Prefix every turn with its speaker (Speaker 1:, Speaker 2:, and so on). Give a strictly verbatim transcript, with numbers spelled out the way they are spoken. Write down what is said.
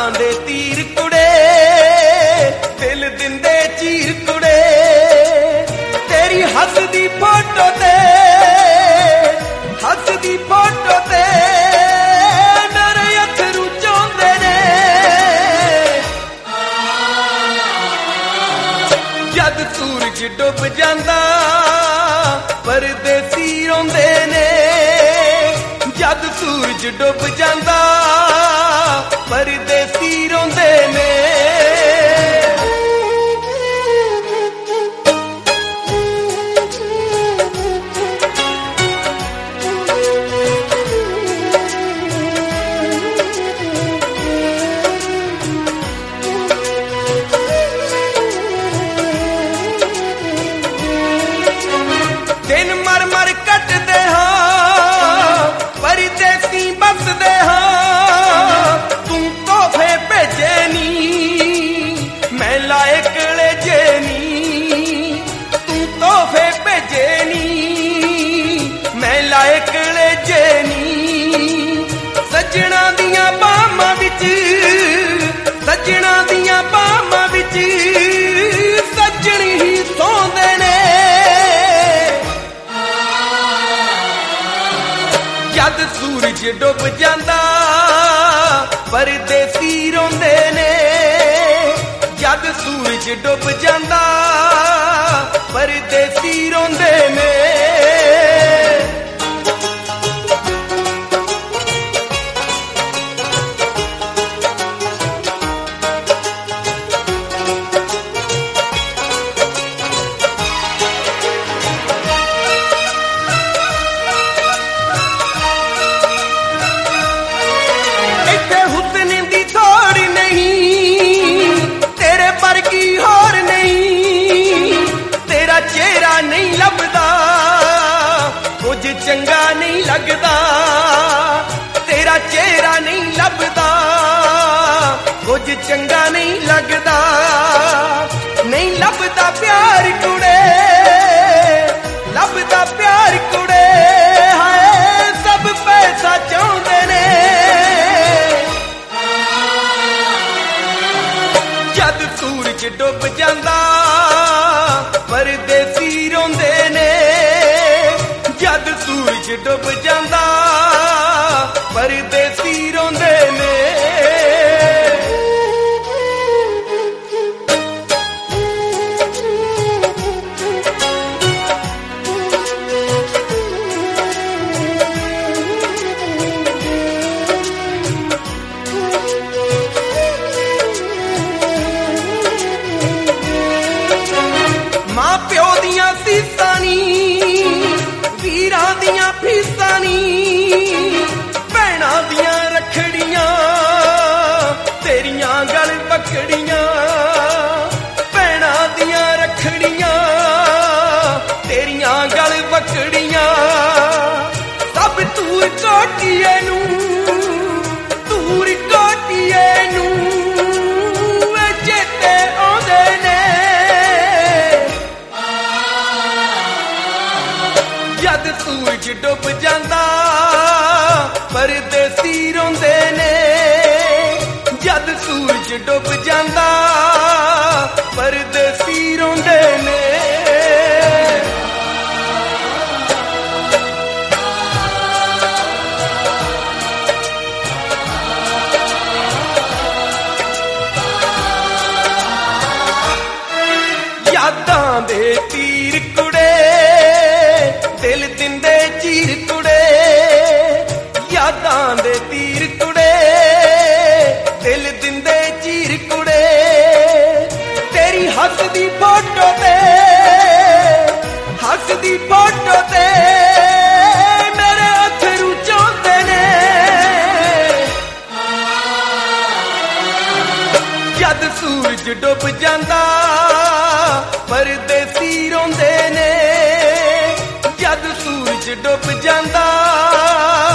Speaker 1: दे तीर कुड़े दिल दिंदे चीर कुड़े तेरी हसदी फोटो ते हसदी फोटो ते मेरे अथरू चौंदे ने जद सूरज डुब जांदा परदेसी रोंदे ने जद सूरज डुब जांदा परदेसी रोंदे ने दिन मर मर कटदे हां परदेसी बसदे हां तू तोहफे भेजे नी मैं लायक ले जे नी तू तोहफे भेजे नी मैं लायक ले जे नी सजना दियां बाहां विच सजना दियां बाहां विच सजनी ही सौंदे ने जद सूरज डुब जांदा परदेसी रोंदे ने जद सूरज डुब जांदा परदेसी रोंदे ने चंगा नहीं लगदा तेरा चेहरा नहीं लभदा कुछ चंगा नहीं लगदा नहीं लभदा प्यार कुड़े लभदा प्यार कुड़े हाय सब पैसा चाहुंदे ने जद सूरज डुब जांदा परदेसी रोंदे ने जद सूरज डुब जांदा परदेसी रोंदे ने मां प्यो दियां सीसां नी वीरां दियां फीसां नी भैणां दियां रखड़ियां तेरियां गल पकड़ियां भैणां दियां रखड़ियां तेरियां गल पकड़ियां सब तूर कोटिए नू तूर कोटिए नू चेते आउंदे ने जद सूरज डुब जांदा परदेसी रोंदे ने जद सूरज डुब जांदा परदेसी रोंदे ने यादां दे तीर कुड़े दिल दिंदे चीर कुड़े यादां दे तीर कुड़े दिल दिंदे चीर कुड़े तेरी हसदी फोटो ते हसदी फोटो ते मेरे अथरू चौंदे ने जद सूरज डुब जांदा परदेसी रोंदे ने जद सूरज डुब जांदा